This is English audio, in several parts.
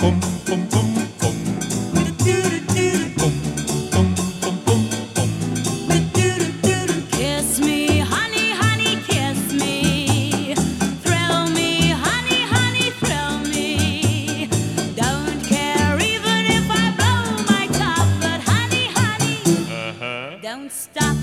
Boom, boom, boom, boom. Boom, boom, boom, boom, boom. Kiss me, honey, honey, kiss me. Thrill me, honey, honey, thrill me. Don't care even if I blow my top, but honey, honey, don't stop.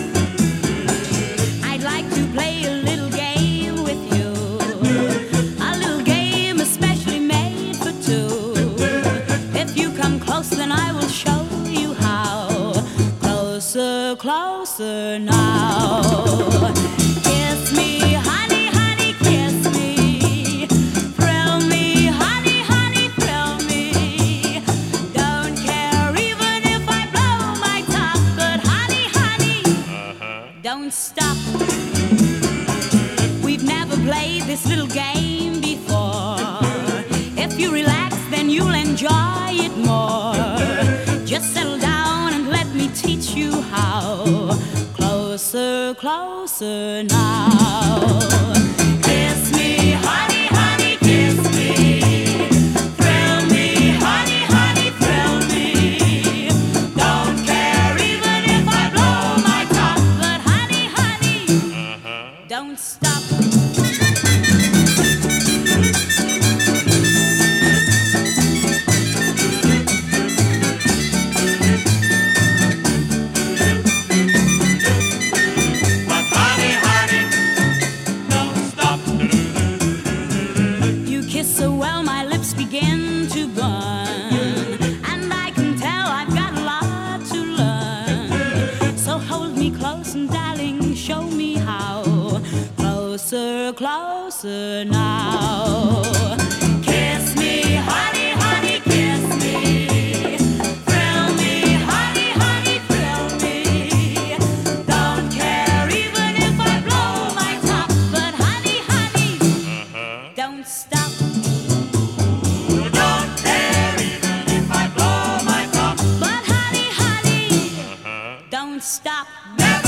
I'd like to play a little game with you. A little game especially made for two. If you come close, then I will show you how. Closer, closer now. Kiss me, honey, honey, kiss me. Thrill me, honey, honey, thrill me. Don't care even if I blow my top, but honey, honey, don't stop. We've never played this little game before. If you relax, then you'll enjoy it more. Just settle down and let me teach you how. Closer, closer now. Kiss me, honey, honey, kiss me. Thrill me, honey, honey, thrill me. Don't care even if I blow my top, but honey, honey, don't stop. But honey, honey, don't stop. You kiss so well, my lips begin to burn, and I can tell I've got a lot to learn. So hold me close and darling, show me how. Closer, closer now. Kiss me, honey, honey, kiss me. Thrill me, honey, honey, thrill me. Don't care even if I blow my top, but honey, honey, don't stop. Don't care even if I blow my top. But honey, honey, don't stop. Never